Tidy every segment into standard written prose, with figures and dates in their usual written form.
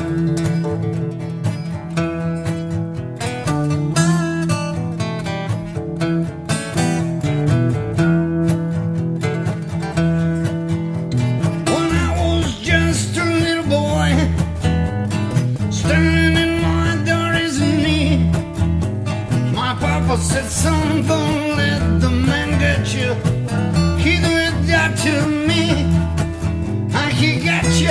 Said, son, don't let the man get you. He did that to me, and he got you.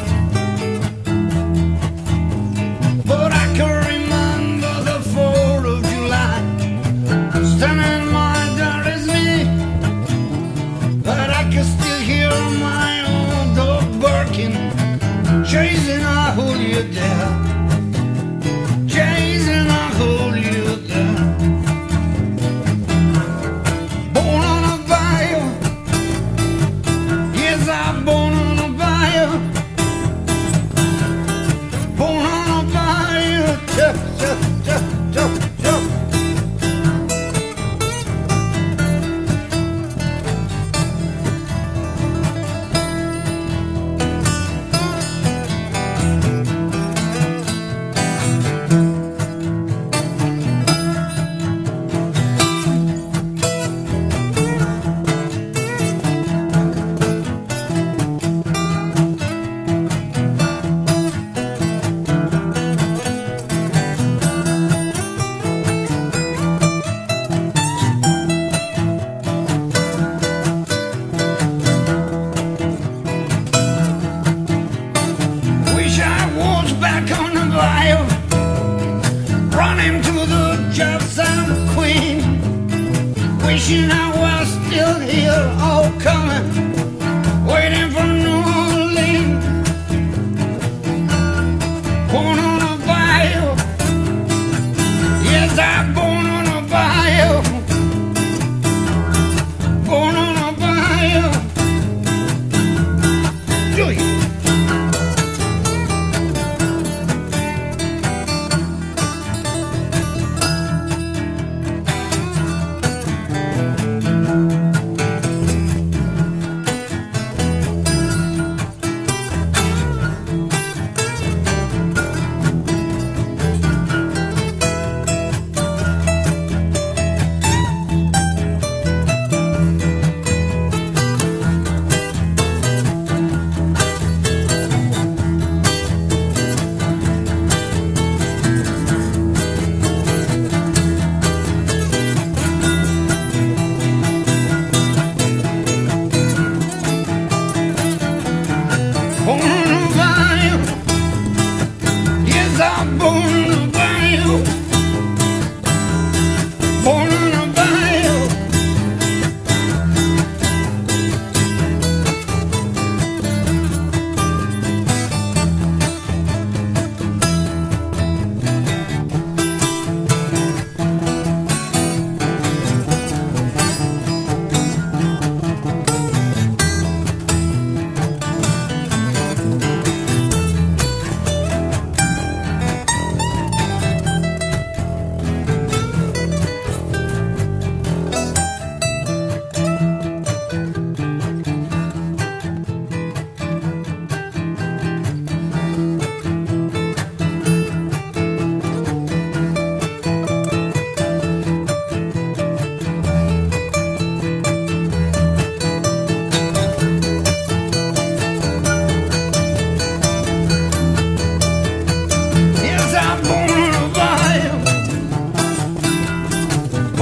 But I can remember the 4th of July, standing my door is me. But I can still hear my old dog barking, chasing I hold you down, chasing I hold you down. Running to the job site queen, wishing I was still here, all coming, waiting for New Orleans. Born on a bayou, yes, I'm born on a bayou, born on a bayou. Do you?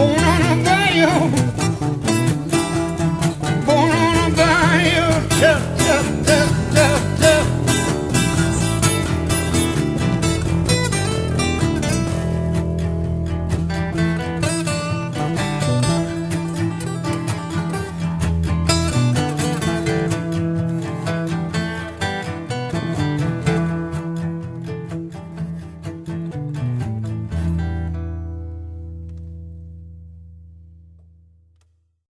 Born on a bayou,